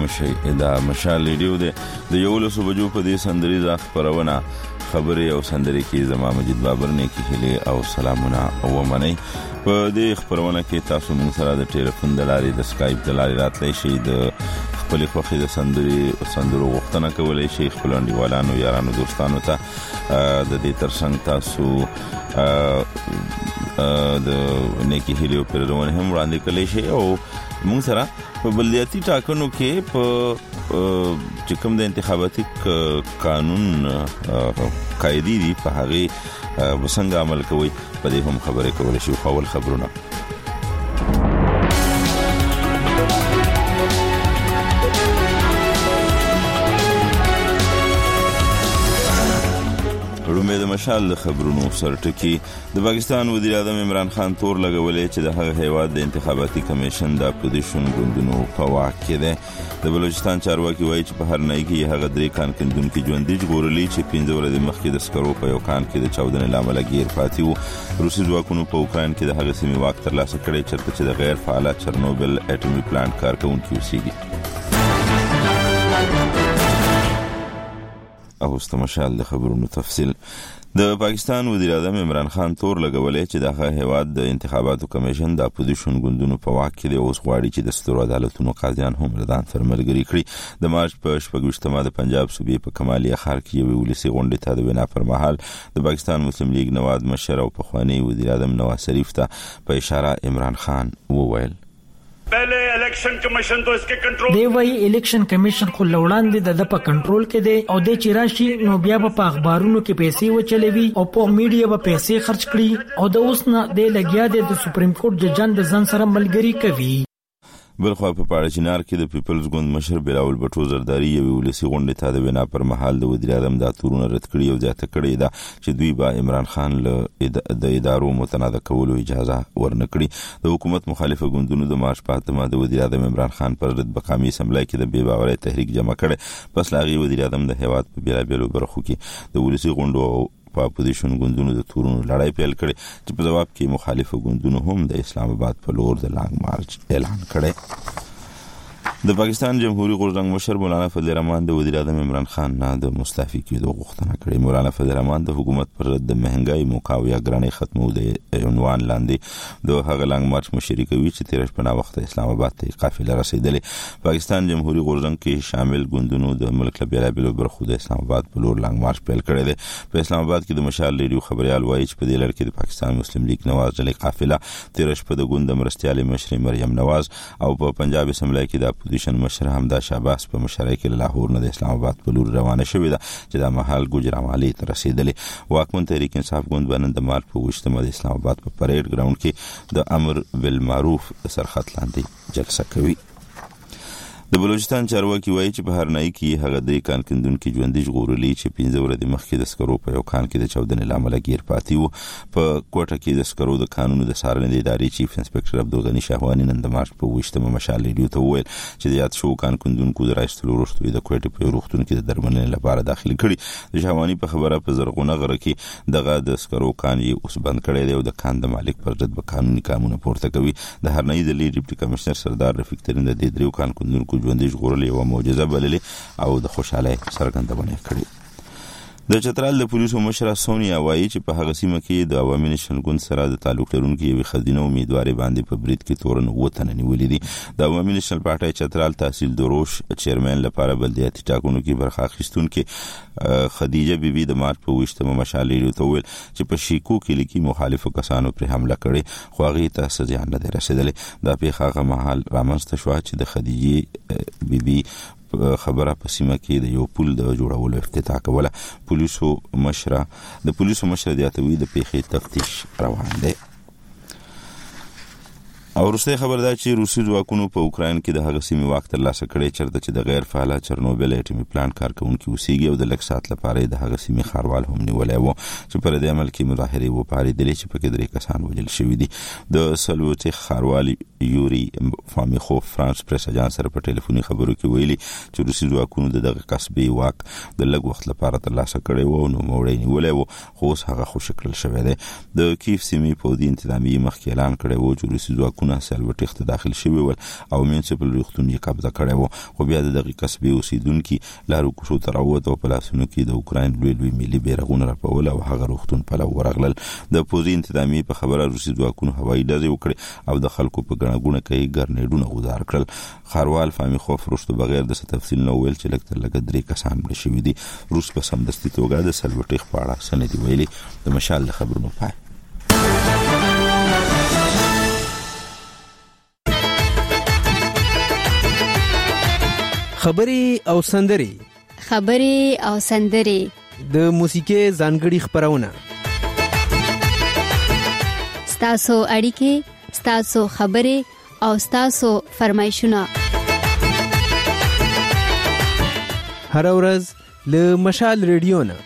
شي دا مشال ریډیو د یولو بجو په دې سندریزه خبرونه خبري او سندري کې زما مجید بابر نه کې هلي او سلامونه او منی په دې خبرونه کې تاسو موږ سره د ټلیفون د لارې د سکایپ د لارې راتلی شي د خپل خوښي د سندرو غوښتنه کولای شي خپل انډیوالانو یارانو دوستانو ته د دې ترڅنګ تاسو د نیکی هیلو پرونه هم وړاندې کولای شي او موږ سره په بلدیاتي ټاکنو کې په چې کوم د انتخاباتي قانون قاعده دي په هغه وسنګ عمل کوي په دې هم خبرې کولای شي خپل خبرونه د مشال خبرونو سرټکی د پاکستان وزیر اعظم عمران خان تور لګولې چې د هغه هیواد د انتخاباتي کمیشن د اپوزیشن ګوندونو په واک کې ده د بلوچستان چارواکي وایي چې په هر نه کې هغه درې کان کندونکو ژوندۍ ژغورلي چې 15 ورځې مخکې د سکرو په یو کان کې د چاودنې لامل غیر پاتې وو روسي ځواکونو په اوکران کې د هغه سیمې واک ترلاسه کړی چې د غیر فعال چرنوبل اټومي پلانټ کارکونکو اوسېږي او استمشال د خبرونو تفصیل د پاکستان وزیر اعظم عمران خان تور لګولې چې دغه هیواد د انتخاباتو کمیشن د اپوزیشن ګوندونو په واک کې د اوس غواړي چې د سترو عدالتونو قاضیان هم ردان فرملګری کړي د مارچ په 28مه د پنجاب صوبې په کمالیا ښار کې یو ولسی غونډه ته د بنا پر مهال د پاکستان مسلم لیگ نواز مشر او پخوانی وزیر اعظم نواز شریف ته په اشاره عمران خان وویل पहले election commission तो इसके कंट्रोल دی وی الیکشن کمیشن خو لوړاندې د په کنټرول کې دی او د چیراشي نو بیا په اخبارونو کې پیسې وچلوي او په میډیا په پیسې خرج کړي او د اوس نه د لګیا د سپریم کورټ ججان د ځن سره ملګری کوي بلخو په پاړچینار کې د پیپلز ګوند مشر بلاول بټو زرداری یو ولسی غونډه ته د بنا پر مهال د وزیر اعظم د تورونه رد کړی او ځاته کړی دا چې دوی با عمران خان له د ادارو متنازع کولو اجازه ورنکړي د حکومت مخالفه ګوندونو د مارچ په اتمه د وزیر اعظم عمران خان پر رد بقامي اسمبلی کې د بے باورۍ تحریک جمع کړي پس لاغي وزیر اعظم د هیواد په بیلابیلو برخو کې د ولسی غونډو په اپوزیشن ګوندونو د تورونو لړۍ پیل کړي چې په جواب کې مخالفه ګوندونو هم د اسلام آباد په لور د لانګ مارچ اعلان کړي د پاکستان جمهوریت غورځنګ مشر مولانا فضل الرحمن د وزیر اعظم عمران خان نه د مستعفي کېدو غوښتنه کړې مولانا فضل الرحمن د حکومت پر رد مهنګای مقاومت ګرانې ختمو د عنوان لاندې د هغه لانګ مارچ مشري کوي چې 13 په وخت اسلام آباد ته قافله رسیدلې پاکستان جمهوریت غورځنګ کې شامل ګوندونو د ملک لپاره بل برخو د اسلام آباد په لور لانګ مارچ پیل کړی دی په اسلام آباد کې د مشال ریډیو خبريال وایي چې په دې لړ کې د پاکستان مسلم لیگ نواز جلې قافله 13 په د ګوند مرستيالي مشر مریم نواز او په پنجاب اسمبلی کې د اپوزیشن مشر حمدا شعباس په مشرۍ کې لاهور نه د اسلام آباد په لور روانه شوې ده چې د محل ګجرامالي ته رسیدلې واکمن تحریک انصاف ګوند باندې د مارچ په 28مه د اسلام آباد په پریډ ګراوند کې د امر بالمعروف سرخط لاندې جلسه کوي د بلوچستان چارواکي وایي چې په هر نه کې هغه د کان کندونکو ژوندۍ ژغورلي چې 15 ورځې مخکې د سکرو په یو کان کې د چاودنې لامل غیر پاتې وو په کوټه کې د سکرو د قانون د سارنې د ادارې چیف انسپکټر عبدالغنی شاهوانی نن د مارچ په 28مه مشال ریډیو ته وویل چې د یاد شو کان کندونکو د راځلو وروسته د کوټې په روغتون کې د درملنې لپاره داخلي کړي د شاهوانی په خبره په زرغونه غره کې دغه د سکرو کان یې اوس بند کړی دی او د کان د مالک پر ضد به قانوني ګامونه پورته کوي د هرنۍ د لیډ ډیپټي کمشنر سردار رفیق ترین د دریو کان کندونکو ژوندۍ ژغورلې او معجزه بللې او د خوشاله څرګندونه کړې د چترال د پولیسو مشره سونیا وایي چې په هغه سیمه کې د عوامي نشن ګوند سره د تعلق لرونکو یو خزینه امیدوار باندې په بریټ کې تورن وطن نیولې دي د عوامي نشن پارټي چترال تحصیل دروش چیرمن لپاره بلدیاتي ټاکنو کې برخه اخیستونکو خدیجه بیبي د مارچ په 28مه مشال لري ته ویل چې په شیکو کې لیکي مخالفو کسانو پر حمله کړې خو هغه ته سزا نه رسیدلې دا په هغه محل رامنځته شو چې د خدیجه بیبي خبره په سیمه کې د یو پل د جوړولو افتتاح کوله پولیسو مشره د دیاتوي د پیښې تفتیش روان دی او روسي خبردار چې روسي ځواکونو په اوکران کې د هغه سیمې واک ترلاسه کړي چې د غیر فعال چرنوبل اټومي پلانټ کارکونکو اوسېږي او د لږ سات لپاره د هغه سیمې خاروال هم نیولای وو چې پر دې عمل کې مظاهره و پاره دي چې په کې درې کسان وژل شوی دي د سلوټي خاروال یوري فامیخوف فرانس پریس اجانس سره په ټلیفوني خبرو کې ویلي چې روسي ځواکونو دغه قصبي واک د لږ وخت لپاره ترلاسه کړي وو نو موړی نیولای وو خو هغه خوشکل شوی دی د کیف سیمې په دې انتظامی مخکې اعلان کړی وو چې روسي ځواکونو پولیسونه سلوټیخ ته داخل شوي ول او میونسپل روغتون یې قبضه کړی و. خو بیا د دغه قصبې اوسیدونکو لارو کوڅو ته راووت او په لاسونو کې د اوکراین لوی ملي بیرغونه راپول او هغه روغتون په لور ورغلل. د پوځي انتظامی په خبره روسي ځواکونو هوایي ډزې وکړې او د خلکو په ګڼه کوي ګرنیډونه غوځار کړل. خاروال فامي خوف وروسته بغیر د تفصیل نو ویل چې لکه 3 کسان مړه شوي دي. روس په سمدستي توګه د سلوټیخ په اړه سندې ویلي. د مشال د خبرونو پای. خبرې او سندري د موسیقي ځانګړي خبرونه. ستاسو اړیکې، ستاسو خبرې او ستاسو فرمایشونه هر ورځ له مشال ریډیو نه.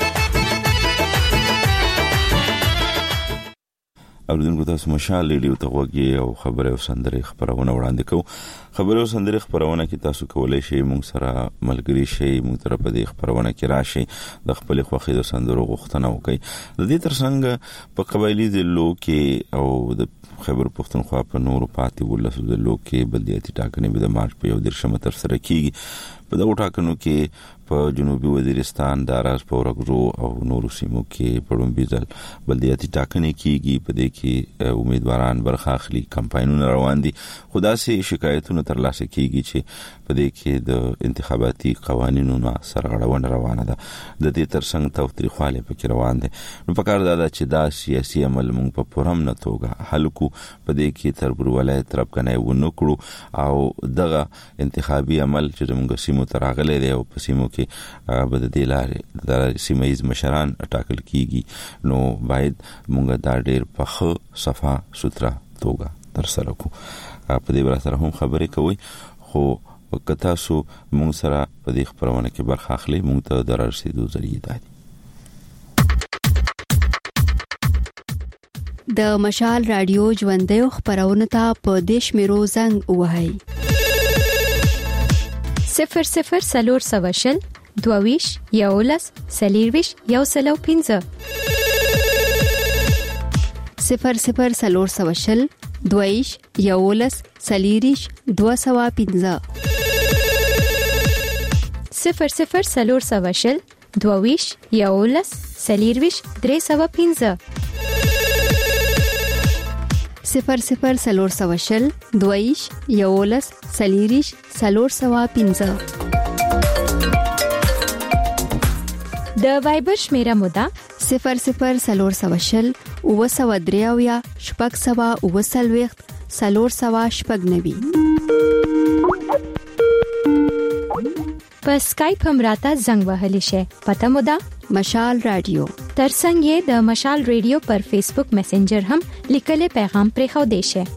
اوریدونکو تاسو مشال ریډیو ته غوږی او خبرې او سندري خبرونه وړاندې کوو. خبرې او سندري خبرونه کې تاسو کولای شئ موږ سره ملګری شئ، موږ تر په دې خبرونه کې راشئ، د خپل خوښې د سندرو غوښتنه وکړئ. د دې ترڅنګ په قبایلی ضلعو کې او د خیبر پښتونخوا په نورو پاتې ولسو ضلعو کې بلدیاتي ټاکنې به د مارچ په 1 ترسره کیږي. په دغه ټاکنو کې په جنوبي وزیرستان، داراز، پورګرو او نورو سیمو کې په لومړي ځل بلدیاتي ټاکنې کیږي. په دې کې امیدواران برخه اخلي، کمپاینونه روان دي. خدا سي شکایتونه ترلاسه کیږي چې په دې کې د انتخاباتي قوانینو سرغړونه روانه ده. د دې ترڅنګ تاوتریخواله پکې روان دي. نو په کار ده چې دا سیاسي عمل موږ په پرم نه توګه حل کو. په دې کې تربر ولایت ترپکنه ونه کړو او دغه انتخابي عمل چې موږ سیمو تراغله دی او په سیمو کې بد دي لارې د سیمایي مشران ټاکل کیږي. نو باید موږ دا ډېر په صفه سترا توګه ترسره کو. په دې برابر هم خبرې کوي. خو کته سو موږ سره په دې خبرونه کې برخه اخلي. موږ ته د رسیدو ذریعہ ده. د مشال رادیو ژوندۍ خبرونه ته په دیش میرو زنګ وهاي 00 سواشل 22 یولس سلیرویش یو سلو 15 00 سواشل 22 یولس سلیریش 215 00 سواشل 22 یولس سلیرویش 315 00 سواشل 22 یولس سلیریش 315 د وایبر شمیره مودا 00 سواشل 903 شپږ سوا 9 سلور سوا شپږ نوي. په سکایپ هم راته زنګ وهلی شي. پته مودا مشال رادیو. ترڅنګ یې د مشال رادیو پر فیسبوک میسنجر هم لیکل پیغام پرې خو دی شي.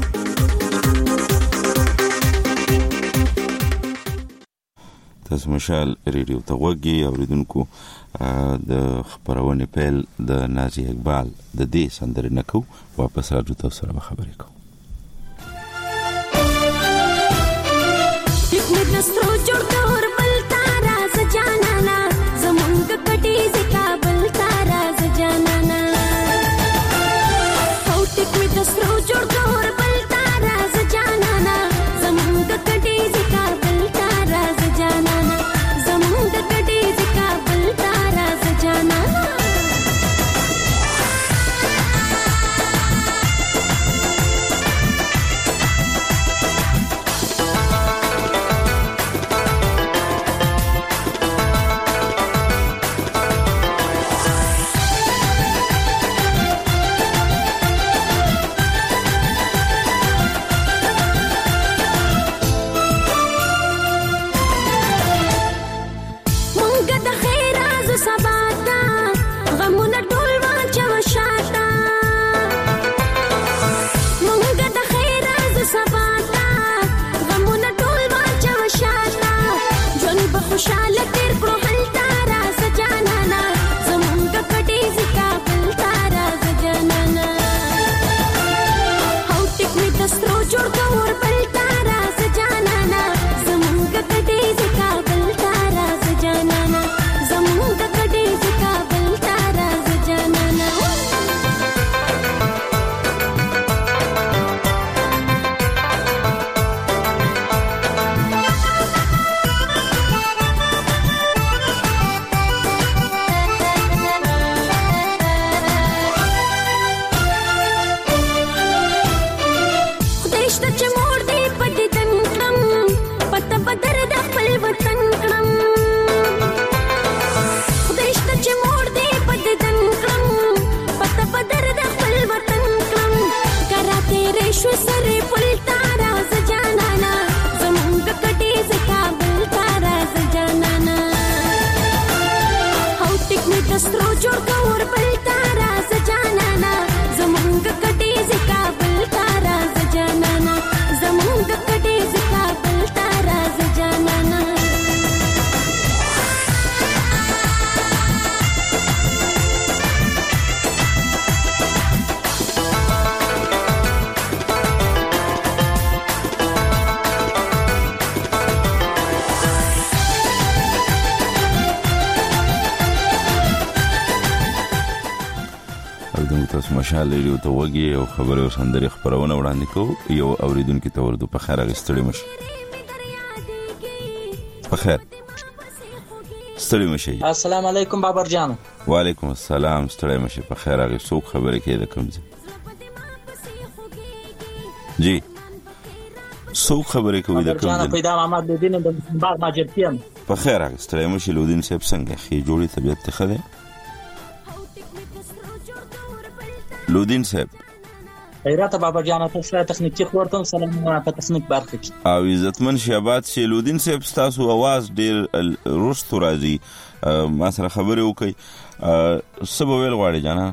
تاسو مشال رادیو ته وګورئ. اوریدونکو د خبرونه پیل د نازي اقبال د دې سندره نکو واپس راځو تاسو سره خبرې کوو. نسترو جوړ کور بل تارا سجانا زمونږ کټي زکا بل تارا سجانا او ټیک می نسترو جوړ کور بل تارا سجانا زمونږ کټي زکا بل تارا سجانا زمونږ کټي زکا بل تارا سجانا سترو جوړ کور بل تارا سجانانا زمونږ کټي زکا بل تارا سجانانا زمونږ کټي زکا بل تارا سجانانا تاسو مشال ریډیو ته وګورئ او خبرې او سندرې خبرونه وړاندې کوو یو اوریدونکو ته ورته په خیر غستړي مشه په خیر ستړي مشه السلام علیکم بابر جان وعلیکم السلام ستړي مشه په خیر غي څوک خبرې کوي د کوم ځای جی څوک خبرې کوي د کوم ځای پیدا محمد لودین د باغ ماجرتیم په خیر غي ستړي مشه لودین صاحب څنګه خې جوړي طبيعت ته خده لودین صاحب خیرات بابا جان تاسو تخنیکی خورتم سلام په تخنیک برخه کې او عزتمن شهبات شه لودین صاحب تاسو आवाज ډیر رست راځي ما سره خبرې وکي سبب ویل غواړي جانا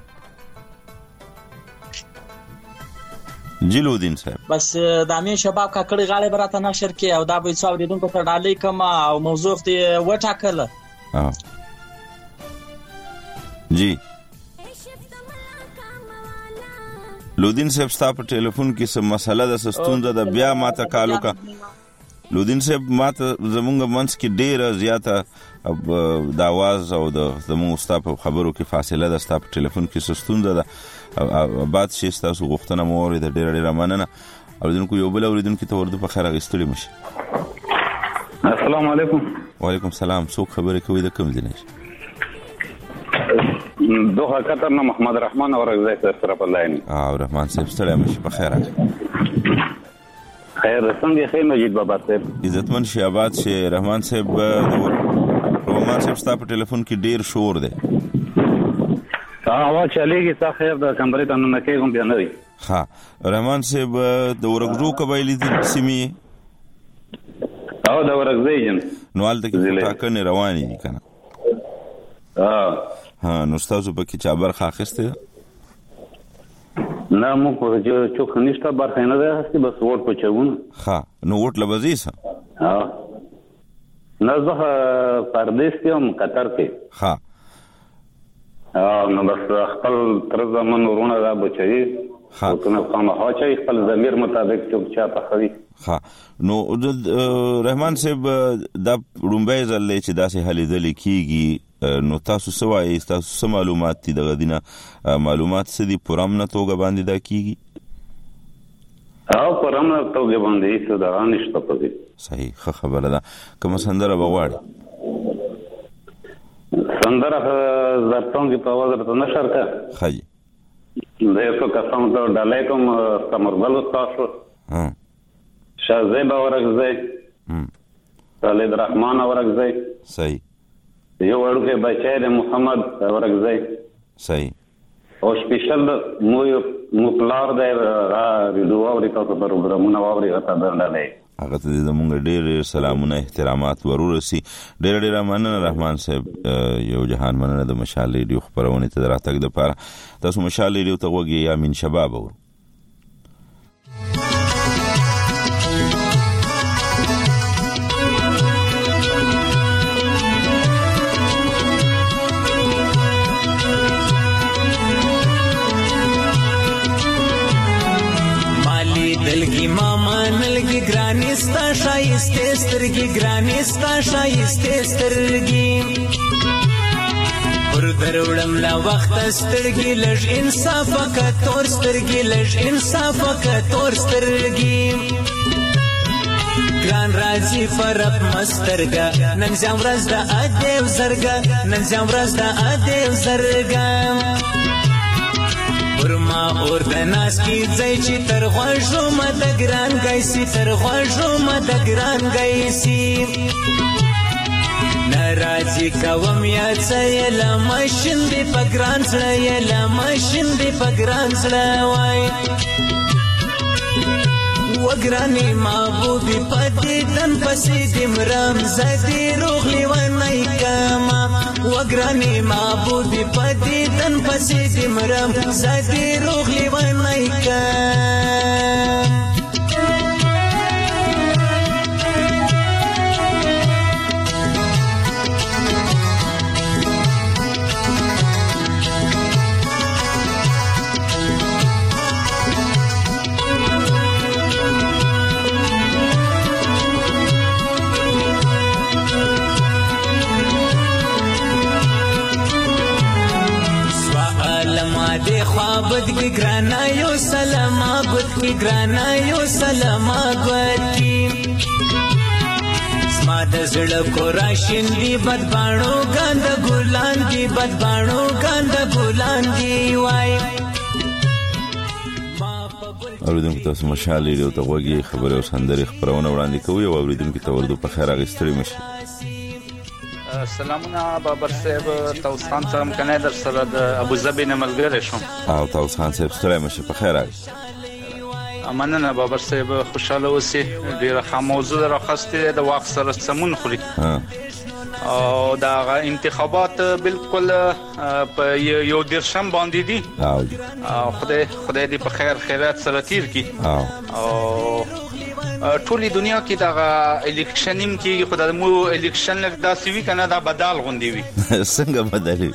جلودین صاحب بس د امین شباب کا کړي غاړي براته نشر کې او دا به څو اوریدونکو ته ډالۍ کوم او موضوع ته وټاکله جی لودین صاحب ستا په ټلیفون کې څه مسله د ستونزه د بیا ماته کالو کا لودین صاحب ماته زمونږ منځ کې ډیره زیاته د आवाज او د زموږ ستا په خبرو کې فاصله د ستا په ټلیفون کې څه ستونزه ده بعد شي تاسو غوښتنه مو اوري د ډیره مننه اوریدونکو یو بل اوریدونکو ته ورته په خیر غستړي مشه السلام علیکم وعلیکم السلام څوک خبرې کوي د کوم ځای دوه قطر نه محمد رحمان اورګزای سره په لاین رحمان صاحب ستړی مشه په خیر خیر څنګه خیر مجید بابا صاحب عزتمن شي آباد شي رحمان صاحب رحمان صاحب ستا په ټلیفون کې ډیر شور دی आवाज چلیږي تا خیر د کمرې ته نه کېږم بیا نه وي ها رحمان صاحب د ورګزو قبایلی سیمې او د ورګزای جن نو حالت کې ټاکنې روانې دي کنه ها نو تاسو په کې چا برخه اخیسته نه مو په چوک نشته برخه نه ده هستی بس ووټ پچون ها نو ووټ لبزیسه نه زه پردیس یم قطر کې ها نو بس خپل تر زمون ورونه دا بچي ها کنه قامه هاچي خپل ضمیر مطابق چوک چا پخوي ها نو رحمان صاحب دا رومبای زلې چې داسې حلې ځلې کیږي نو تاسو سوای تاسو سم معلومات دي دغه دینه معلومات سدي پرامنه توګه باندې دا کیږي او پرامنه توګه باندې څه دا نشته پدې صحیح خبره ده کوم سندره بغواړي سندره زړتونګي په وزر ته نشر کا خاجي زه څه قسم ته ډالای کوم سمربل تاسو شازیب اورګزای خالد رحمان اورګزای صحیح یو ورکه بچای محمد اورګزای صحیح او سپیشل مو پلار د ریډیو اوري تاسو پروګرامونه اوري غته درنلې هغه ته زمونږ ډېر سلامونه احترامات ورورسي ډېر مننه رحمان صاحب یو جهان مننه د مشال ریډیو خبرونه ته دراتګ د پاره تاسو مشال ریډیو ته وګورئ یا من شباب اور دلگی ماما نلگی گرانستا شایسته سترگی گرانستا شایسته سترگی پر دروڑم لا وقت سترگی لج انصافا کا تور سترگی لج انصافا کا تور سترگی گران رازی فرق مسترگا ننزام راز دا آدیو زرگا ننزام راز دا آدیو زرگا ورما اور د ناس کی ځای چې تر غوښو مد ګران گایسي تر غوښو مد ګران گایسي ناراضي کوم یا څه لا ماشین دی پګران سړی لا ماشین دی پګران سړی وای وګرانې محبوبې پدې تن پسې دې مرم زدې روغ لیونی کما وګرانې محبوبې پدې تن پسې دې مرم زدې روغ لیونی کما دې خوابت کې ګرانا یو سلام ګوت کې ګرانا یو سلام ګوت کې زما د زړه کو راشندې بدبانو ګاند ګلان دی بدبانو ګاند ګلان دی وای اوریدونکو تاسو مشال ریډیو ته وګورئ خبره او سندري خبرونه وړاندې کوي او اوریدونکو ته ورته په خیر اغستړي مشي. سلامونه بابر صاحب توس خان صاحب کنه در سره د ابو ظبي نه ملګری شوم. او توس خان صاحب ستړي مشه په خیر راغلی. مننه بابر صاحب خوشاله اوسئ. ډیره ښه موضوع راخسته د وخت سره سمون خوري. او دا انتخابات بالکل په یو درشم باندې دي. خدای دې په خیر خیرات سره تیر کړي. او ټولې دنیا کې دا الیکشنیم کې خدای مو الیکشن لږ داسې وی کنه دا بدل غوندي وي. څنګه بدلې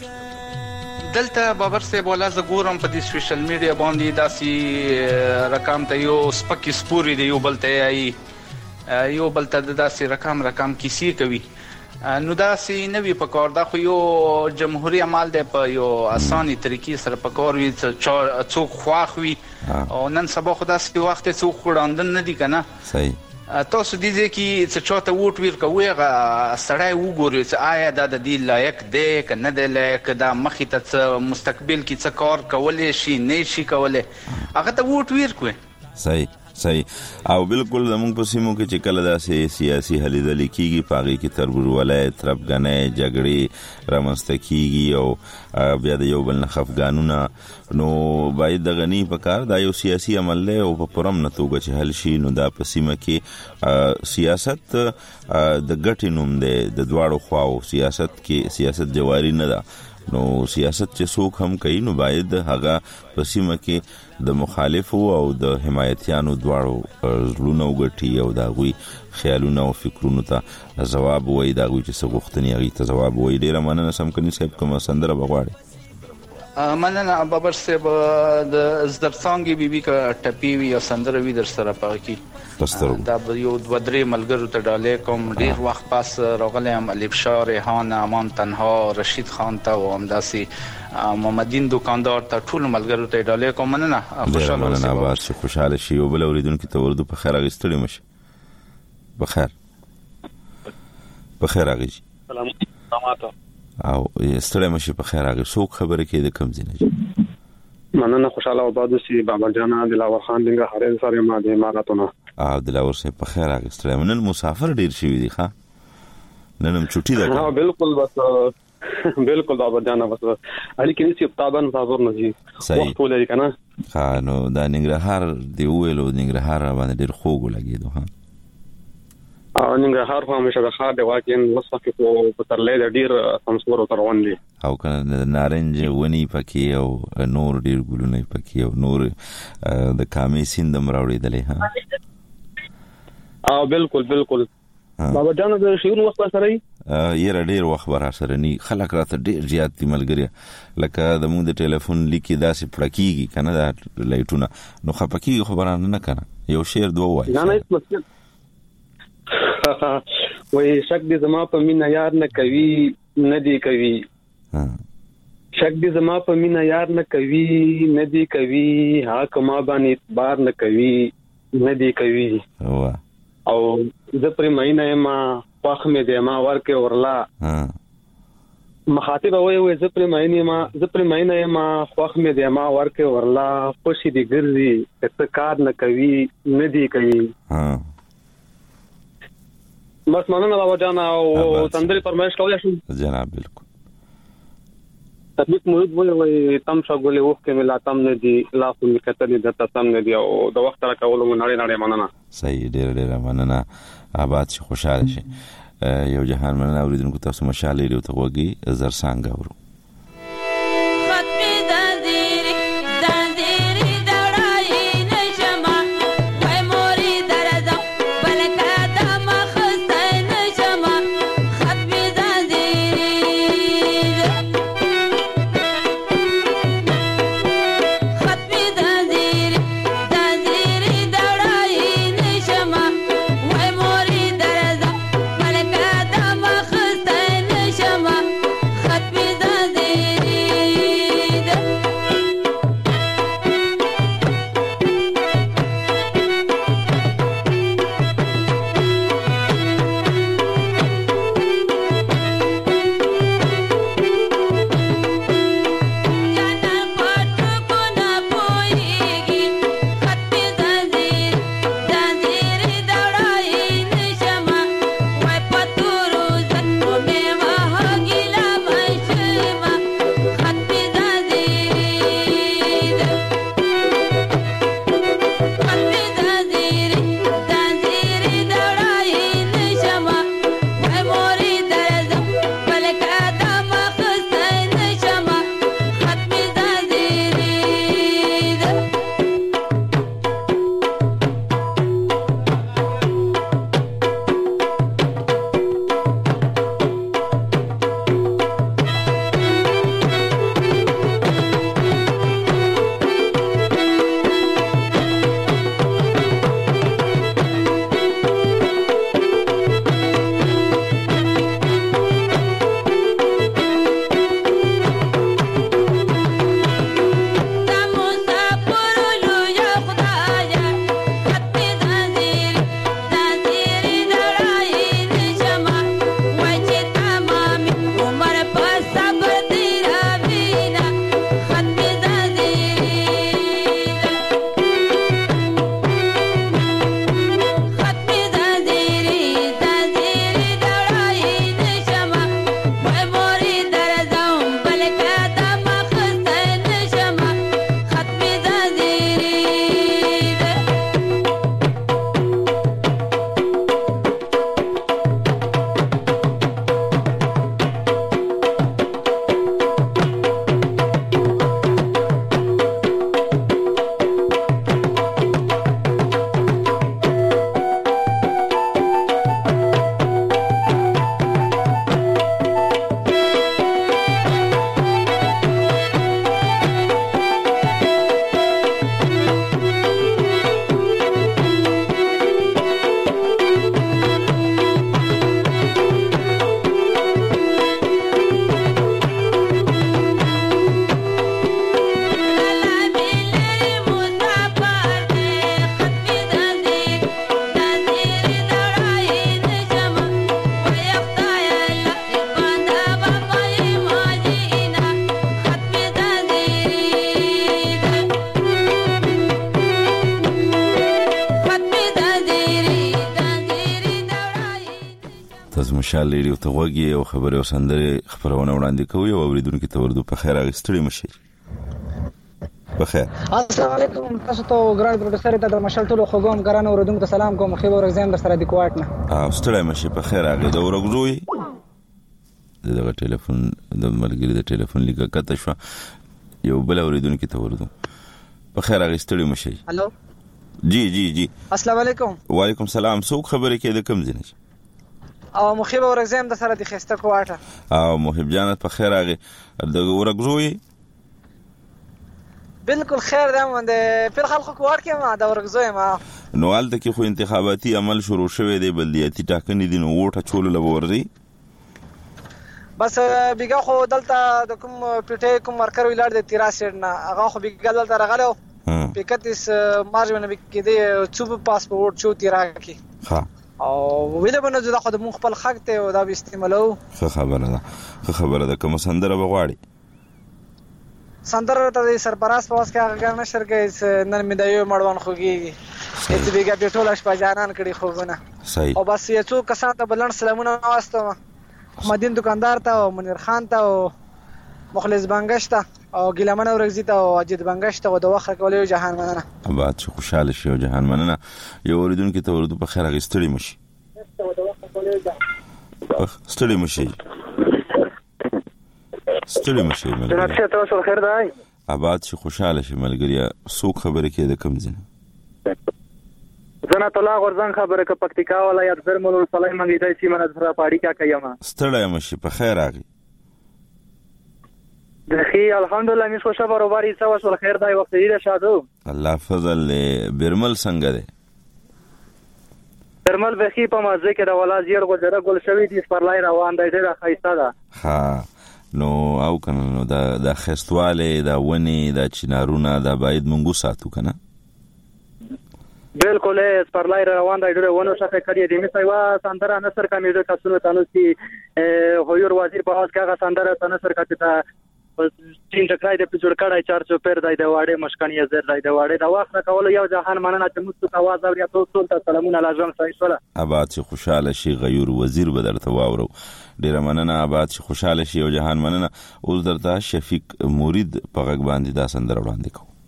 دلته بابر صاحب ولا ز ګورم په دې سوشل میډیا باندې داسې رقم ته یو سپکی سپوري دی یو بلته یو بلته داسې رقم کیسې کوي. نو داسې نوی پکور دا خو یو جمهوریت عمل دی په یو اساني طریقې سره پکور وي څوک خواخ وي او نن سبا خو داسې وخت څوک وړاندن نه دي کنه. صحیح تاسو دې کې څه چاته ووټ ورکوي سړی وګوري چې آیا دا د دې لایق دی که نه دی لایق دا مخې ته مستقبل کې څه کار کولی شي نه شي کولی هغه ته ووټ ورکوي. صحیح او بالکل زموږ په سیمو کې چې کله داسې سیاسي هلې ځلې کېږي په هغې کې تربورولۍ تربګنۍ جګړې رامنځته کېږي او بیا د یو بل نه خفګانونه نو باید د غني په کار دا یو سیاسي عمل دی او په پرمنه توګه چې حل شي نو دا په سیمه کې سیاست د ګټې نوم دی د دواړو خواو سیاست جواري نه ده نو سیاست چې څوک هم کوي نو باید هغه په سیمه کې د مخالفو او د حمایتیانو دواړو زړونه وګټي او د هغوی خیالونه او فکرونو ته ځواب وایي د هغوی چې څه غوښتنې هغې ته ځواب وایي. ډېره مننه سمکني صاحب کومه سندره به غواړئ؟ مننه بابر صاحب د زدرڅانګې بیبي که ټپي وي یا سندره وي در سره پغه کې دا یو دوه درې ملګرو ته ډالۍ کوم. ډېر وخت پس راغلی یم الفشار ریحان امان تنها رشید خان ته او همداسې محمدین دکاندار ته ټولو ملګرو ته ډالۍ کوم. مننه خوشاله اوسئ. آباد شي خوشاله شي او بل اوریدونکو ته ورته په خیر اغستړي مشه. په خیر اغیږي سلامات او ستړی مشه په خیر اغه څوک خبره کې د کم ځینې مننه خوشاله آباد اوسئ. بابا جان دلاور خان دغه هره سره ما د اماراتونه دلاور سه په خیر اغه ستړی نن مسافر ډیر شي دي ښا ننم چټي ده. ها بالکل بالکل بابا جان بس علي کې نسی طبعا حاضر نه جی وخت ولري کنه. ها نو دا ننګرهار دی ویلو ننګرهار باندې ډیر خوګ لګیدو. ها ننګرهار خو همیشه د ښار دی واقعا وسفه په ترلې د ډیر سمسور او تروان دي او کنه نارنج ونی پکې او نور ډیر ګلونه پکې او نور د کامې سیند مراوړېدلې. ها بالکل بابا جان د شیرون وخت سره یې ډیر وخت برا سره ني خلک راته ډیر زیات دي ملګری لکه د موږ د ټلیفون لیکي داسې پړکیږي کنه دا لایټونه نو خپکیږي خبرانه نه کنه یو شعر دوه وای نه وای شک دې زما په مینا یار نه کوي نه دی کوي شک دې زما په مینا یار نه کوي نه دی کوي ها کما باندې اعتبار نه کوي نه دی کوي او زه پر مینه ما واخ مې دې ما ورکه ورلا مخاطب وای زه پر مینه ما واخ مې دې ما ورکه ورلا خوشي دي ګرځي افتکار نه کوي نه دی کوي. بس مننه بابا جان او تندري پرمایش کولای شو جناب. بالکل تطبیق محیط وای تم شغله وخت کې ملا تم نه دي لا خو مکتلې د تم نه دي او د وخت را کولو نړۍ مننه. صحیح ډېر مننه. آباد شي خوشاله شي. یو جهان مننه اوریدونکو تاسو مشال لري ته وګي زر څنګه ورو مشال لري ته وګي او خبره وسندره خبرونه وړاندې کوي او اوریدونکو ته ورته په خیر اغستړي مشي. بخیر. السلام علیکم. تاسو ته ګران پروډوسر ته د مشال ټولو خوګم ګران اوریدونکو ته سلام کوم. خو ورځم در سره د کوټ نه. ستړي مشي په خیر هغه د ورغزوي دغه ټلیفون د ملګری د ټلیفون لیکه کته شو یو بل اوریدونکو ته ورته په خیر اغستړي مشي. هالو. جی السلام علیکم. وعلیکم السلام. څوک خبرې کې د کم ځنه او محب ورغزم د سره د خسته کوټه او محب جانت په خیر هغه د ورغزوي بالکل خیر ده مونږ په خلکو کوټ کې ما د ورغزوي ما نو حالت کې خو انتخاباتي عمل شروع شوه دی بلدیاتي ټاکنې دي نو ووټه چول لوري بس بیګه خو دلته د کوم پټه کوم مرکر ویلار د 83 نه هغه خو بیګه دلته راغلو پیکتس مارجونه کې دی چوب پاسپورت چو تیرا کی ها او ویله بنه زه خو د مون خپل حق ته او دا به استعمالو. خبره ده کوم سندره بغواړي سندره ته سرپراس پاس کې هغه نشر کې نن مې دایو مړوان خوږي اته بیګه په ټوله شپه جانان کړي خوونه صحیح او بس یې څو کسان ته بلند سلامونه واسطه محمدین دکاندار ته او منیر خان ته او مخلص بنگشت او ګلمن اورګزی ته او اجد بنگشت او د وخت کولې جهان مننه. آباد چې خوشاله شي او جهان مننه. یو اوریدونکو ته ورته په خیر غستړي مشي. ستړي مشي. ستړي مشي. جناب شه تاسو خیر دی. آباد چې خوشاله شي ملګریا. څوک خبره کې د کم ځنه زنا طلا غرزان خبره ک پکتیکا ولایت زرمل ولسوالۍ منګی دای چې من سره پاړی کا کيما ستړی مشي په خیر راغی. دخی الحمدلله می خوشا برابر ایسا وسول خیر دی وخت دې شادو. الله فضل برمل څنګه دی؟ برمل بخی په مازه کې د ولا زیر غجره ګل شوی دي سپرلای روان دی ډیره خیسته ده. ها نو او کنه نو دا خستواله دا ونی دا چنارونه دا باید مونږ ساتو کنه. بالکل سپرلای روان دی ډیره ونه شفه کړی دی می سیوا سندره نصر کمیډه کسونه تاسو چې هویر وزیر په اوس کې سندره نصر کته چین ټکای د پچور کړای 400 پیر دی د واړې مشکانی زر دی د واړې د وخت کول یو جهان مننه چې مستو आवाज اوري تاسو ته سلامونه لازم سایسوله. آباد چې خوشاله شي غیور وزیر بدرته واورو ډیره مننه. آباد چې خوشاله شي او جهان مننه. اوس درته شفیق مرید په غږ باندې دا سندره وړاندې کوم.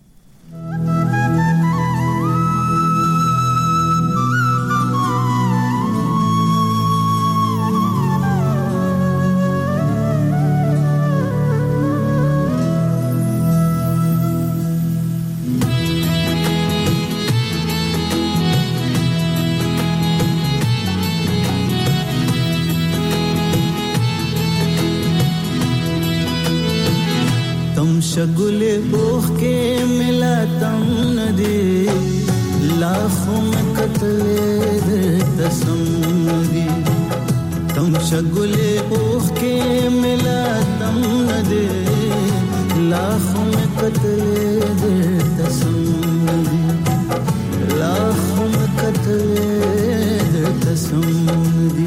शगुले ओख के मिला तम नदी लाखों में कतले तसम नदी तुम शगुले ओख के मिला तम नदी लाखों में कतले तसम नदी लाखों में कतले तसम नदी.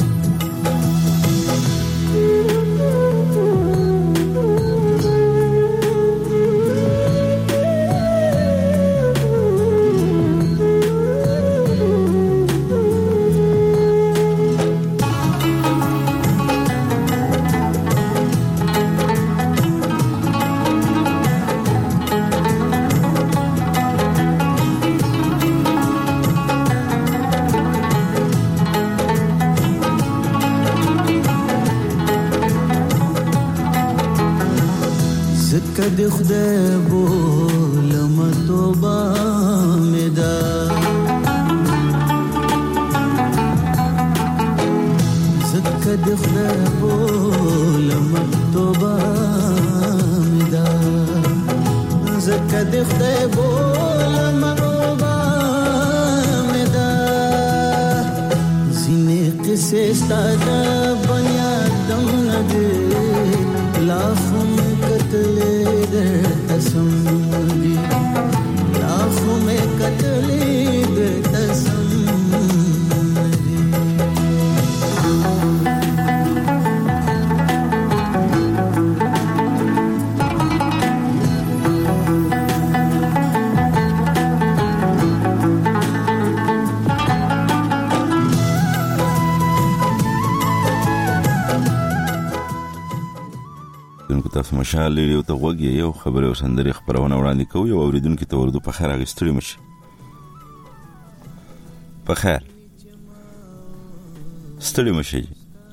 د خدای بولم توبه مې ده زکه د خدای بولم توبه مې ده زکه د خدای بولم توبه مې ده ځینې قصې ستا د بنیادم نه دي लाखों में कतले दे तसम दी लाखों में कतले दे तसम تاسو مشال لري ته وګي یو خبره او سندري خبرونه وړاندې کوي او اوریدونکو ته ورته په خیر غستړي مشي. په خیر ستړي مشي.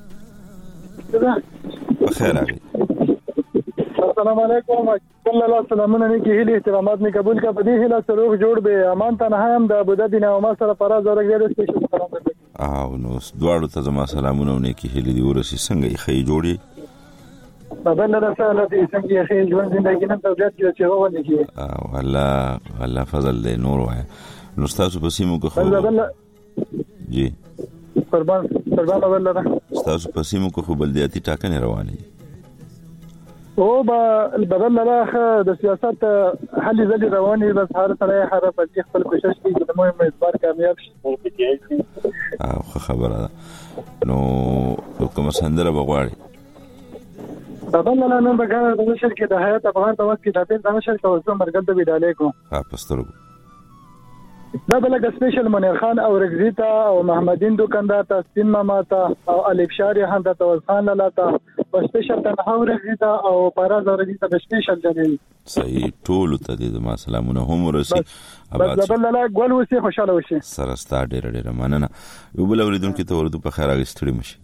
په خیر راغی. السلام علیکم الله سلامونه نیکی هیله احترامات می قبول کا بدی هیله سلوک جوړ به امان تنها هم د ابوظبي نه ما سره فراز ورګر سپیشل سلام درته. او نو دواړو ته زما سلامونه نیکی هیله دی ورسي څنګه یې خې جوړي. بابا نه رساله دې څنګه یې ژوند زندګی نن ته ځات چې هوونه کی او الله فضل دې نور وای نو تاسو په سیمو کې خو جی قربان الله تاسو په سیمو کې خو بلدیاتي ټاکنې روانې او بدل الله د سیاست حل ځلې روانې بس هر سره هر په خپل کوشش کوي چې مهم اعتبار کامیاب شي او خبره نو کوم سندره بغواړي بابا نه نن بګار د نشر کې د حیات افغان د وخت کې د پین د نشر کې اوسه مرګ د ویډالې کو ها پسترګو دا بلګ سپیشل منیر خان او رگزیتا او محمدین دکاندار ته سپین ماما ته او الف شاری خان ته توز خان لاله او سپیشل ته او رگزیتا او پاراز رگزیتا به سپیشل دی صحیح ټول ته دې ما سلامونه هم ورسي بس بل لا ګول وسی خوشاله وشي سره ستا ډېر مننه یو بل اوریدونکو ته ورته په خیر راغستړي مشي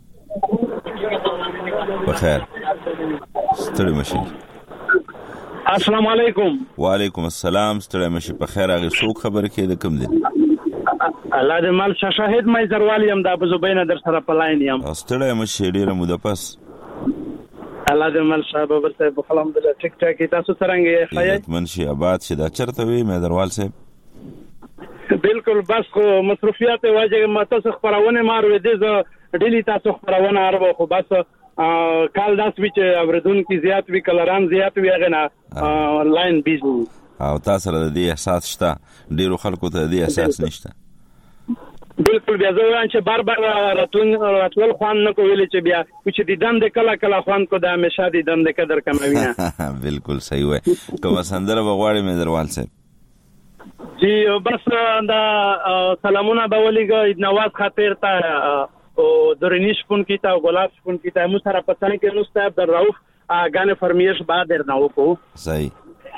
په خیر ستړي مشي. السلام علیکم. وعلیکم السلام. ستړي مشي په خیر راغی. څوک خبر کې د کوم دي؟ الله دې مال شاهد مې زروالي هم د ابو زبینه در سره په لاین یم. ستړي مشي ډیره موده پس. الله دې مال صاحب ورته الحمدلله ټیک ټاک تاسو څنګه یې خیر؟ منشي آباد شه دا چرته وی مې دروال صاحب. بالکل بس مصروفیات واجه ماته خبرونه مارو دې ډیلی تاسو خبرونه اربو خو بس کال داس وچ اوردون کی زیات وی کلران زیات وی غنا آنلاین بیزو او تاسو را دې احساس شته ډیرو خلکو ته دې احساس نشته. بالکل بیا ځوان چې بار راتول خوان نه کوي چې بیا چې د دند کلا خوان کو د همیشه د دند قدر کموي نه. بالکل صحیح وای. کوم سندره بغواړي مې دروال صاحب؟ جی بس دا سلامونه باولېګ نواز خاطر ته او درنیش پون کیتا او گلاب پون کیتا مو سره پتانه کې نو صاحب در راوف غانه فرمیش بعد درناو کو صحیح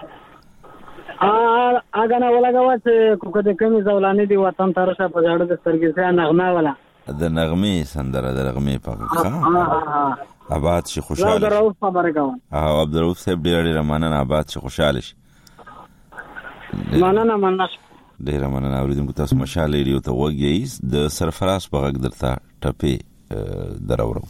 غانه ولګوا چې کوکه د کمی زولانی دی وطن ترشه په جاړه د سترګې سره نغمه ولا د نغمه سندره د نغمه پاکه آباد شي خوشاله در راوف خبره کوم عبد الرؤف صاحب ډیر مننه آباد شي خوشاله شي مننه ډیر مننه اوریدونکو تاسو مشال ریډیو ته وګورئ د سرفراز په غږ درته ټپې دراورو.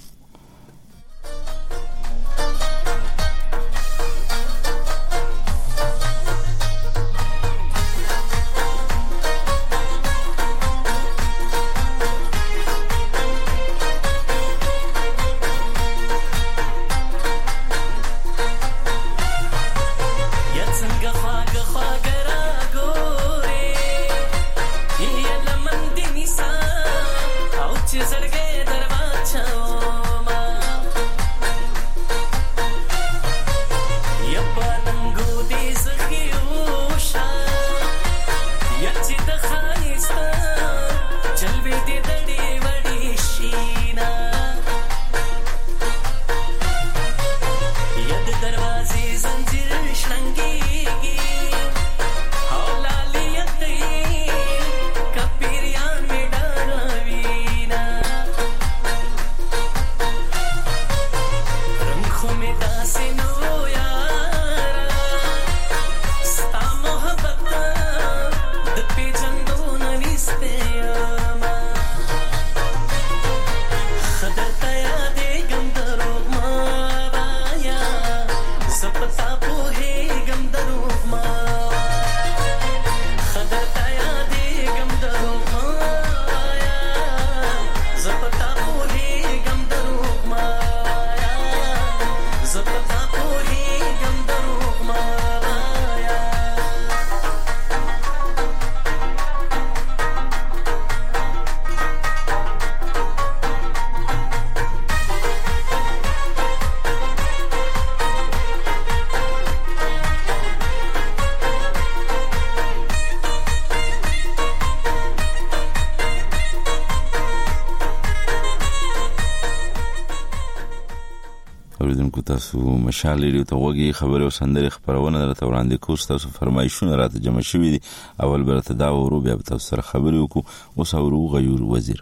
اوریدونکو تاسو مشال ریډیو ته وګورئ خبري او سندري خبرونه درته وړاندې کوم. تاسو فرمایشونه راته جمع شوي دي. اول برته دا ورو بیا تاسو سره خبري وکړو. اوس اورو غیور وزیر.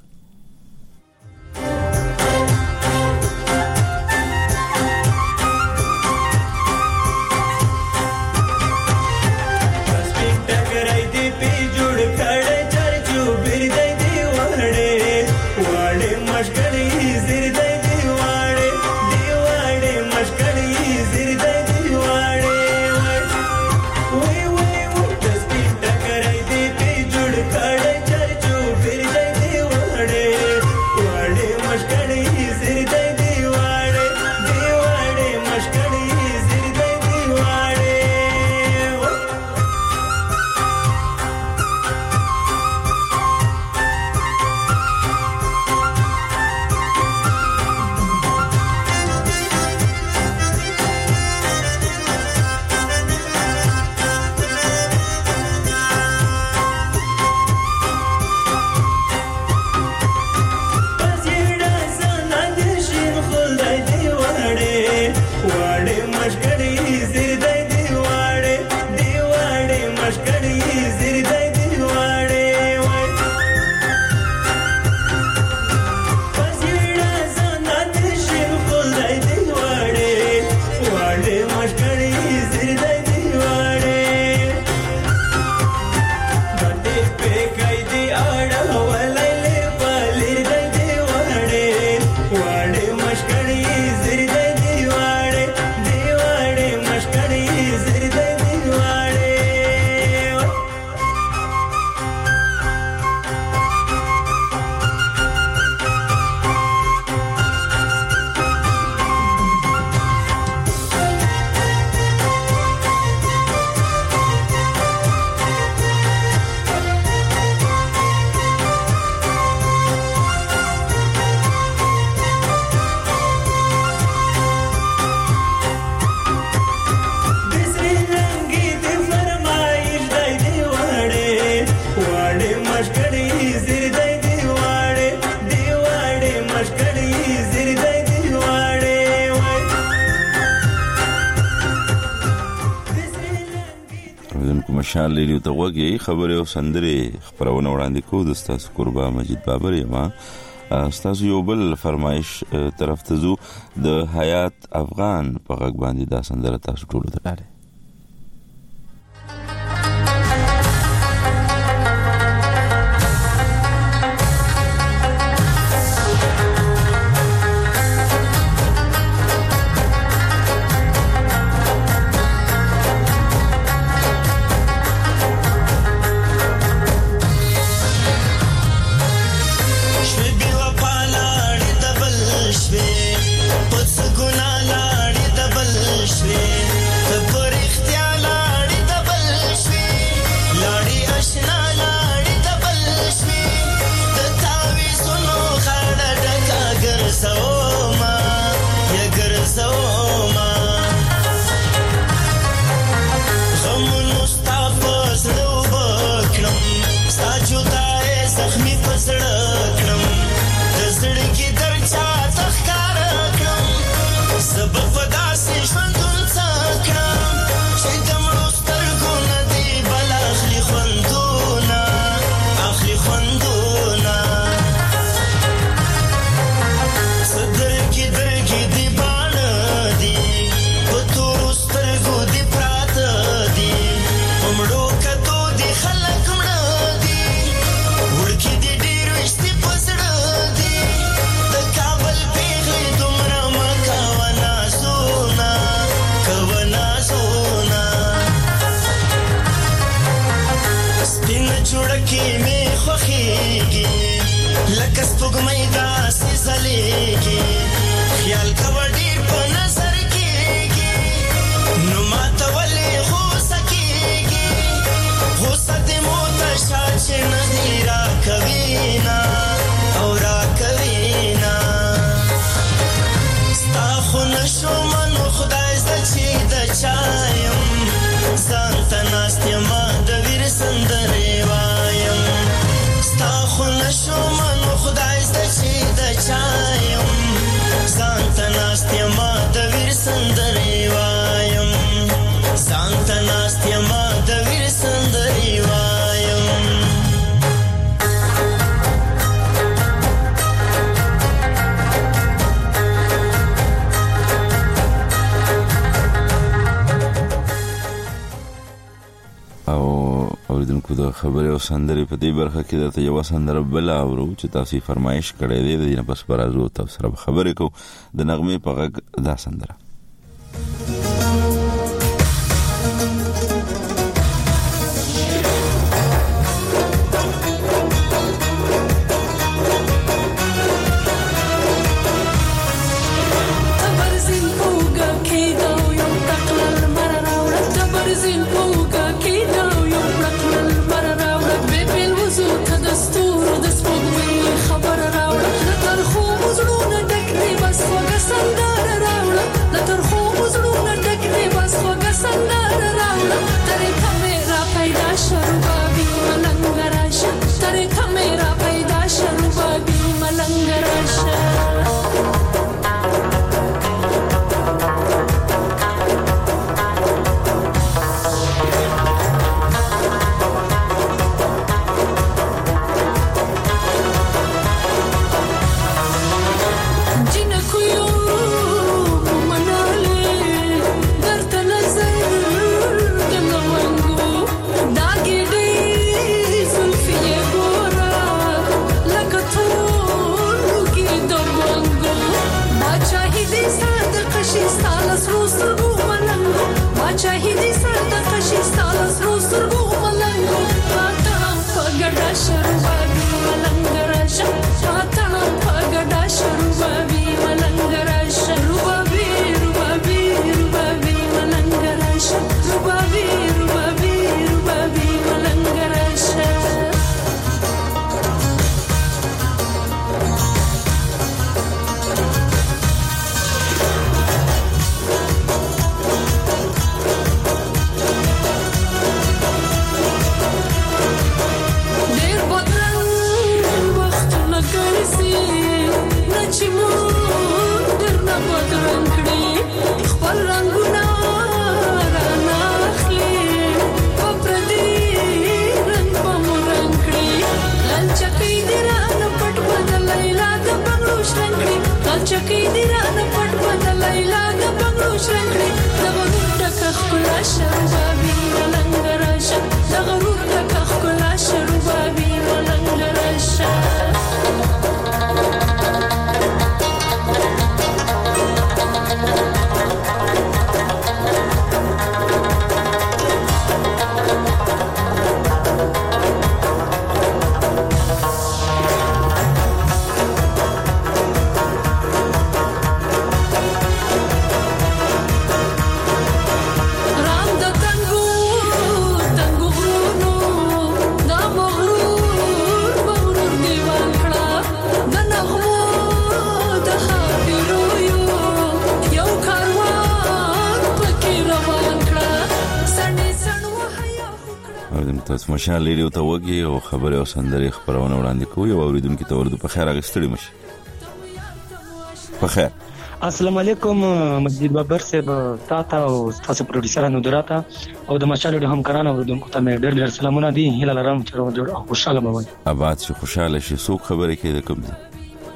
اوریدونکو مشال ریډیو ته وګورئ خبرې او سندرې خبرونه وړاندې کوو د تاسو قربا مجید بابر یم تاسو یو بل فرمایش طرف ته زو د حیات افغان په غږ باندې دا سندره تاسو ټول ته ډاله د خبرې او سندرې په دې برخه کې درته یو سندره بل اورو چې تاسو فرمایش کړی دی د دې نه پس برازو تاسو سره خبرې کو د نغمه په غږ دا سندره خبر راوړه تر خو مزړونه ډک دی بس وګ سندره راوړه تاسو مشال ریډیو ته وګورئ او خبره او سندري خبرونه وړاندې کوي او اوریدونکو ته ورته په خیر اغستړي مشي. په خیر. السلام علیکم مسجد بابر صاحب تاسو او تاسو پروډوسرانو دراته او د مشال ریډیو همکارانو اوریدونکو ته ډېر ډېر سلامونه دي. هیله لرم چې جوړ او خوشاله به وي. آباد شي خوشاله شي. څوک خبره کوي د کوم ځای؟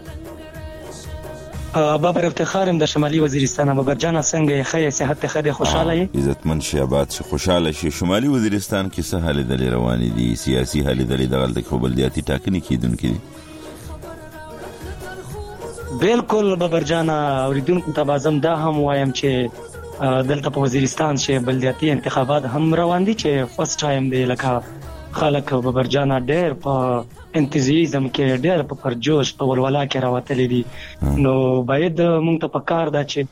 بابر افتخارم د شمالي وزیرستان. بابر جان څنګه یې؟ خیر صحت ښه خوشاله یې؟ عزتمن شي آباد شي خوشاله شي. شمالي وزیرستان کې څه حالې دلې روانې دي؟ سیاسي حالې دلې دغلته خو بلدیاتي ټاکنې کیدونکې دي. بالکل بابر جان اوریدونکو ته بازم دا هم وایم چې دلته په وزیرستان کې بلدیاتي انتخابات هم روان دي چې فرست ټایم دی. لکه خلک بابر جان ډېر په انتزاعیزم کې ډېر په پرجوش په ولولا کې راوتلي دي. نو باید موږ ته پکار ده چې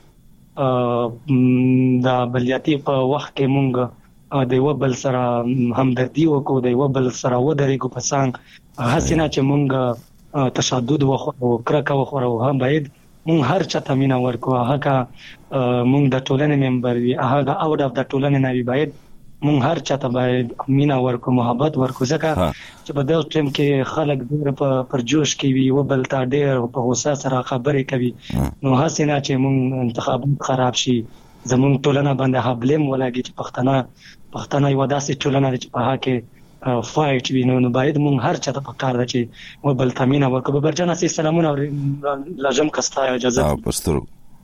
دا بلدیاتي په وخت کې موږ د یو بل سره همدردي وکړو، د یو بل سره ودرېږو په څنګ هسې نه چې موږ تشدد وخورو، کرکه وخورو. هم باید موږ هر چاته مینه ورکړو. هغه موږ د ټولنې ممبر وي، هغه آوټ اف د ټولنې نه وي. باید موږ هر چاته باید مینه ورکړو، محبت ورکړو، ځکه چې په دغه ټیم کې خلک ډېر په پرجوش کې وي، و بل ته ډېر په غوسه سره خبرې کوي. نو هسې نه چې موږ انتخابات خراب شي، زموږ ټولنه باندې حبلم ولګي چې پښتانه یو داسې ټولنه ده چې په هغه کې فایټ وي. نو باید موږ هر چاته پکار ده چې و بل ته مینه ورکړو. بابر جان سي سلامونه لازم کستا اجازه پسترو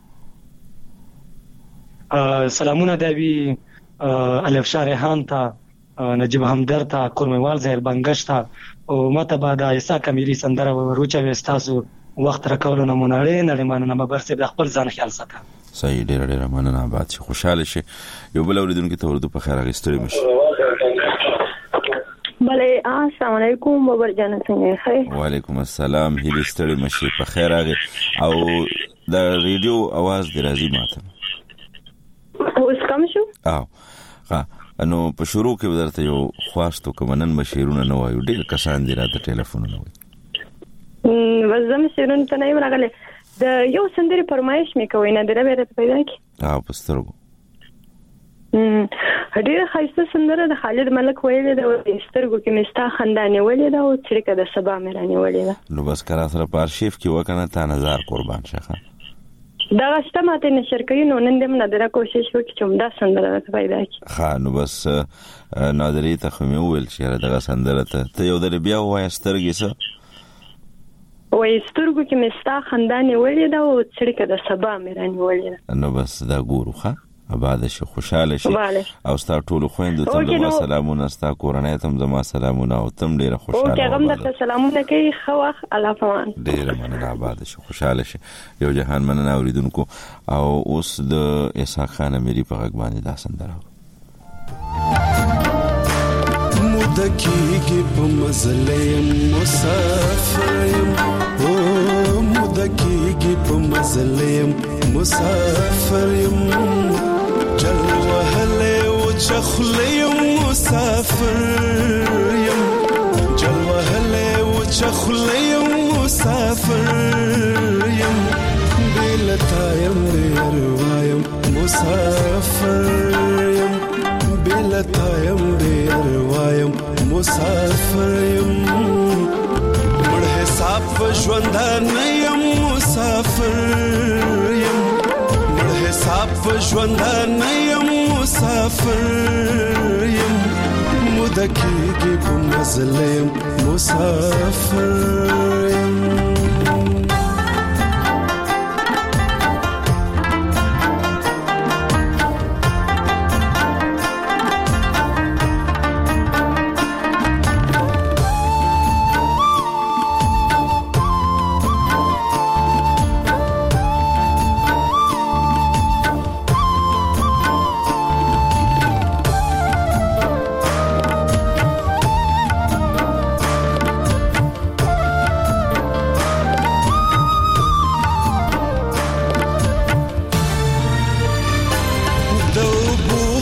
سلامونه دی الف شارحان ته، نجیب همدرد ته، کورمیوال زهر بنگش ته او ماته بعد ایسا کمیری سندره وروچا وستاسو وخت راکولو نمونه لري مننه. بابر صاحب د خپل ځان خیال ساته. صحیح ډېر مننه. آباد شي خوشاله شي. یو بل اوریدونکو ته ورته په خیر اغستړي مشي. بله السلام علیکم بابر جان څنګه یې؟ وعلیکم السلام. هیله ستړي مشي په خیر اغه. او د ریډیو आवाज دی راځي ماته. اوس کم شو؟ نو په شروع کې ودرته یو خواستو کومنن مشیرونه نه وایو، ډېر کسان دي راته ټلیفونونه وایي. وزم شیرون ته نه یم راغلی. د یو سندرې فرمایش مې کوي نه دره بیرته پیدا کی. پسترګو ډېر ښایسته سندره د خالد ملک ویلې ده. سترګو کې مستا خندانې ولې ده او چړکه د سبا مې رانې ولې ده. نو بس کرا سره په ارشیف کې وکنه تا نظر قربان شخه دا غشته ماته نشر کوي. نو نن دې نادره کوشش وکړم چې دا سندره پیدا کی. نو بس نادرې ته خو مې ویل چې دا سندره ته یو در بیا وای سترګې سه وای سترګو کې مستا خندانې ولې ده او چړکه د سبا مې رانې ولې ده. نو بس دا ګورو ښه آباد شي خوشاله شي. او ستا ټول خويندو ته زما سلامونه، ستا کورنۍ ته زما سلامونه او تم ډیره خوشاله. او هغه درته سلامونه کوي. خو وخت الله پامان ډیره مننه. آباد شي خوشاله شي. یو جهان مننه اوریدونکو. او اوس د اسحاق خان اميري په غږ باندې دا سندره مدکیږي په مزلم مسافرم، او مدکیږي په مزلم مسافرم، جل وهله او چخلیم مسافرم، جل وهله او چخلیم مسافرم، بلتایم بیروایم مسافرم، بلتایم بیروایم مسافرم، مړ حساب ژوندان یم مسافرم، مړ حساب ژوندان یم مسافرم، مدکیږي په مزلم مسافرم.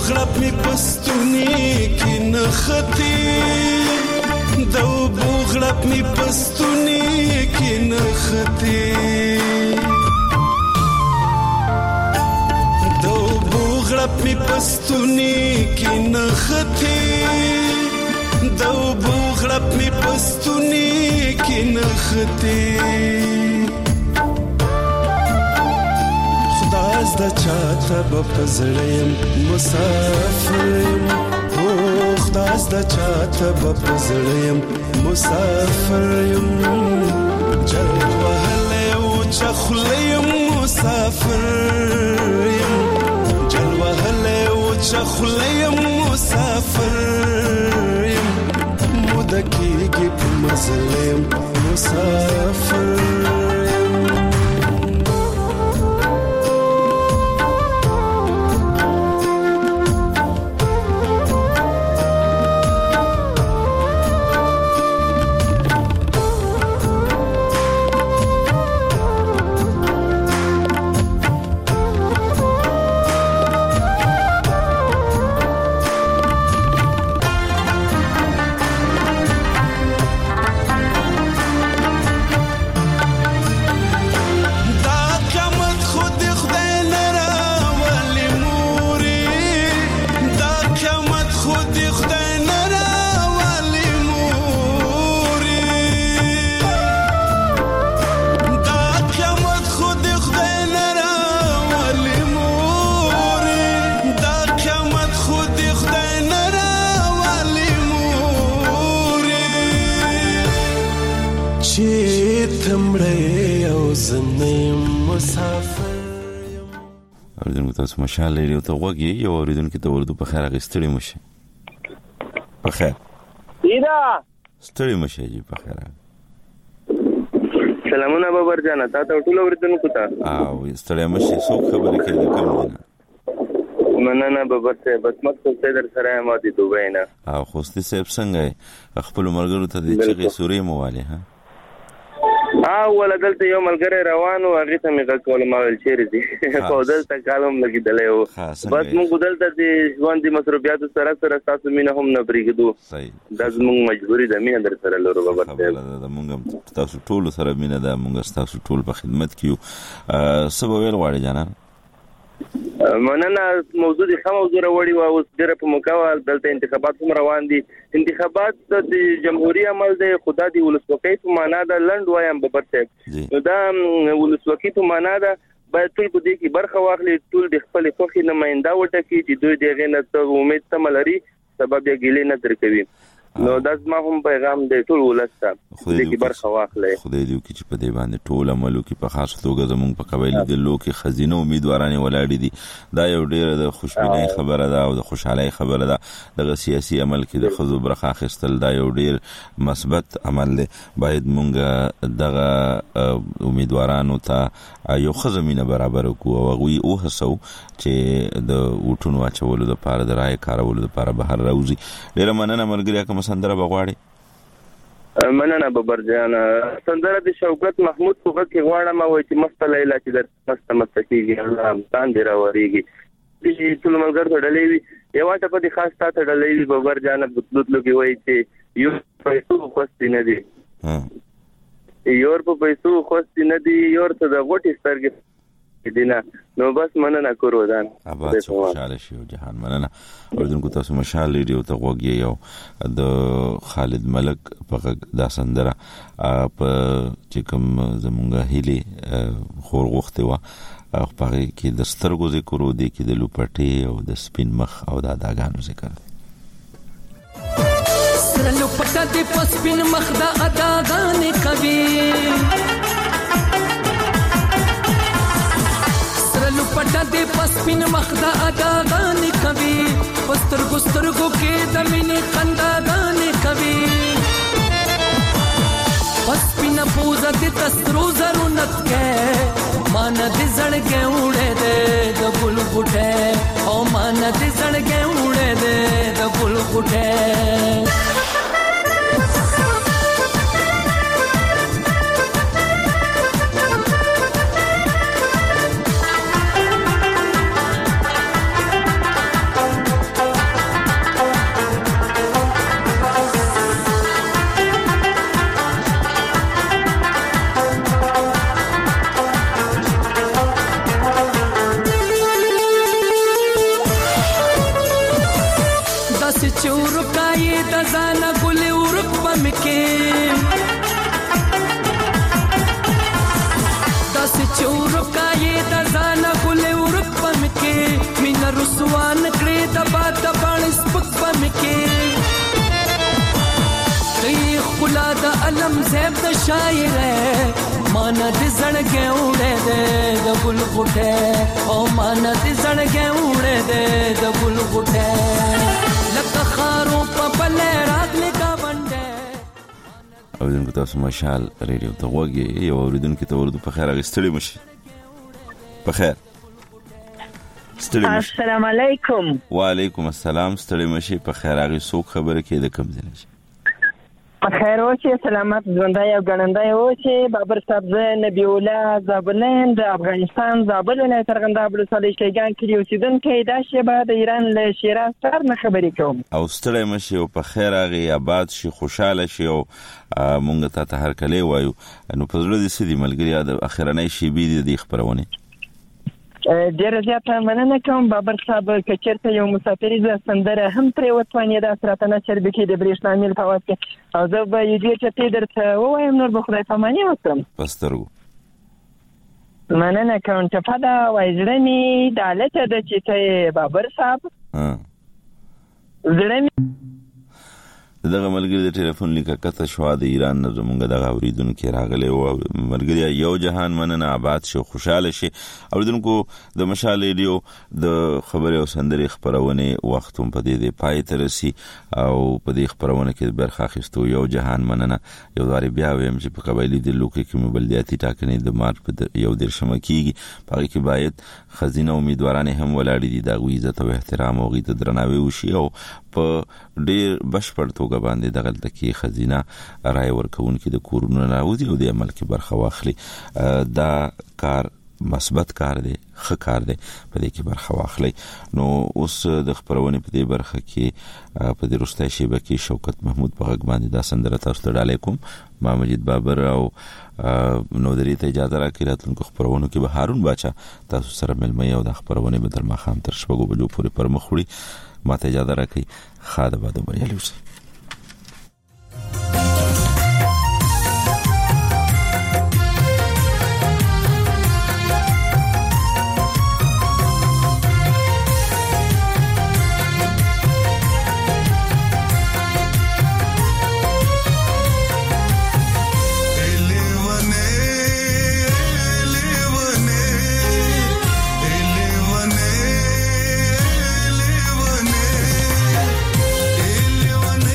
غړپ می پستونی کې نختی د بوغړپ می پستونی کې نختی د بوغړپ می پستونی کې نختی د بوغړپ می پستونی کې نختی خداز د چاته بپزړم مسافر خداز د چاته بپزړم مسافر جل وهله او چخلیم مسافر جل وهله او چخلیم مسافر مدکیږي په مظلم مسافر تاسو مشال لري ته وګي یو اوریدونکو ته ورته په خیر غستړي مشه په خیر ایدا ستړي مشه جی په خیر سلامونه بابر جان تاسو ټول اوریدونکو ته او ستړي مشه څو خبره کې د کوم دي مننه بابر ته بس مقصد در سره ما دي دوی نه او خوستي صاحب څنګه خپل مرګرو ته د چغې سوري مواله ها ولا دلته یو ملګری روانو هغه ته مې کول ما ول چیرې دي په دلته کالم لګیدلې و بس موږ دلته د ژوند مصروفیات سره سره تاسو مینه هم نه بریګدو صحیح د موږ مجبوری د مینه در سره لورو بابا د موږ تاسو ټول سره مینه د موږ تاسو ټول په خدمت کیو سبا ویل غواړي جانان مننه موضوع دي خمو زره وړي او ډېر په مکوال دلته انتخابات هم روان دي انتخابات د جمهوریت عمل د خدا دی ولسواکۍ په معنا د لند وایم ببرته نو دا ولسواکۍ په معنا د باید ټول په دې کې برخه واخلي ټول د خپل خوخي نماینده وټکي چې دوی دغه نه ته امید تملري سبب یې ګیلې نه درکوي نو داس ما هم پیغام دی ټول ولسته دې کې برخه واخلي خدای دې چې په دې باندې ټول عملو کې په خاص توګه زموږ په قبایلی د لوکي خزینه امیدوارانه ولاړې دي دا یو ډېر د خوشبینۍ خبره ده او د خوشحالۍ خبره ده د سیاسي عمل کې د خزو برخه اخیستل دا یو ډېر مثبت عمل دی باید مونږ دغه امیدوارانو ته یو خزمینه برابر کو او غوي او هڅو چې د وټونو اچولو د پاره د رای کارولو د پاره بهر راوځي ډېر مننه مرګریا کوم سندره بغواړي مننه ببر جان سندره د شوکت محمود توګه کې غواړم او چې مست لیلا چې د مستمستکیږي الله باندې راوړيږي چې ټول ملګر ډلې وي یو ټاپ د خاص تاسو ډلې وي ببر جان بدلوتلو کې وایي چې یو پیسو خوستي نه دي یور په پیسو خوستي نه دي یور ته د غوټي سترګې دینا نو بس مننه کورو ځان اباد خوشاله شو جهان مننه اوردونکو تاسو مشال لري او ته وګي یو د خالد ملک په دا سندره په چې کوم زمونږه هلي خور غوخته و په کې د سترګو ذکر و دي کې د لوپټي او د سپین مخ او د اداګانو ذکر سره لوپټه د سپین مخ د اداګانې کوي لپټه دې پسپین مخدا اډاګانې کوي پسترګو سترګو کې د مینې خنداګانې کوي پسپین پوزا دې تسترو زرو نتکه مان دې زړګې وړې دې د ګل بوټه او مان دې زړګې وړې دې د ګل بوټه داسې چې ورکایې د ځانه ګلې ورک به مې کې داسې چې ورکایې د ځانه ګلې ورک به مې کې مینه رسوا نه کړې د باد د باڼې سپک به مې کې ته یې ښکلا د علم صاحب د شاعر مانا دې زړګې وړې دې د ګل غوټه او مانا دې زړګې وړې دې د ګل غوټه لکه خارو په بلې راغلې کا باندې اوریدونکو تاسو مشال ریډیو ته وګورئ یو اوریدونکو ته ورته په خیر غستړي مشي په خیر السلام علیکم وعلیکم السلام ستړي مشي په خیر غي څوک خبره کې د کم ځای نشي خیر اوسې سلامت ژوندای او ګڼندای اوسې بابر صاحب زه نبی الله زابلند د افغانستان زابل ولایت ارغنداب ولسوالۍ شیګان کې اوسیدونکی دا شیبه د ایران له شیراز ښار نه خبرې کوم او ستړی مشي او په خیر هغې آباد شي خوشحاله شي او مونږ ته هرکلی وایو نو په زړه دې څه دي ملګري د اخرنۍ شیبې د دې خپرونې ډېره زیاته مننه کوم بابر صاحب که چېرته یو مسافریزه سندره هم ترې وتوانېده راته نشر بکړي د برېښنا میل په وخت کې او زه به یو دوې چټې درته ووایم نور به خدای پاماني وکړم په سترګو مننه کوم ټپه ده وایي زړه مې دالته ده چې ته یې بابر صاحب زړه مې دغه ملګری د ټلیفون لیکه کته شو د ایران نه زمونږ دغه اوریدونکو راغلی او ملګری یو جهان مننه آباد شو خوشاله شي اوریدونکو د مشال ریډیو د خبري او سندري خبرونه وخت په دې پای ته رسي او په دې خبرونه کې برخه اخیستو یو جهان مننه یو ځای بیا ویم چې په قبایلی د لوکي کې مبلدياتي ټاکنې د مارچ په یو درشمه کېږي په کې باید خزینه امیدوارانه هم ولاړې دي د عزت او احترام او غیرت درناوی وشي او په ډېر بشپړ توګه باندې دغه کې خزینه رای ورکون کې د کورونو راوځي او د عمل کې برخه واخلي دا کار مثبت کار دی ښه کار دی په دې کې برخه واخلي نو اوس د خبرونه په دې برخه کې په دې روستای شیبه کې شوکت محمود په غږ باندې دا سندره تاسو ته علیکم ما مجید بابر او نو درې ته اجازه راکړئ راتلونکو خبرونو کې به هارون باچا تاسو سره ملمي او د خبرونه به در مخام تر شپږو بجو پورې پر مخ وړي ما ته اجازه راکړئ خاله باد بریالي اوسئ One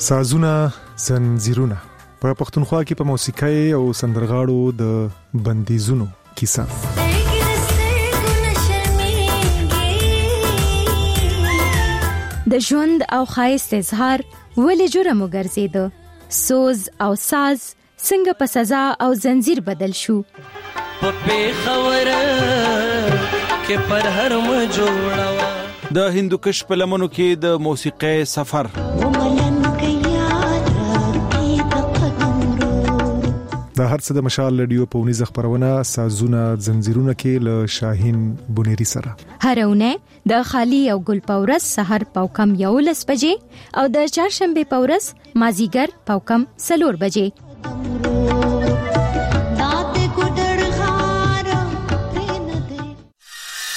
سازونه زنجیرونه په پښتونخوا کې په موسیقۍ او سندرغاړو د بندیزونو کیسه. د ژوند او ښایست اظهار ولې جرم وګرځیدو؟ سوز او ساز څنګه په سزا او زنجیر بدل شو؟ په خبره کې پر هر م جوړوا د هندوکش په لمنو کې د موسیقۍ سفر. دا هر څه د مشال رادیو په ونیز خبرونه سازونه زنجیرونه کې له شاهین بونيري سره هرونه د خالی او ګل پورس سحر پاوکم 11 بجې او د چهارشنبه پورس مازیګر پاوکم 4 بجې.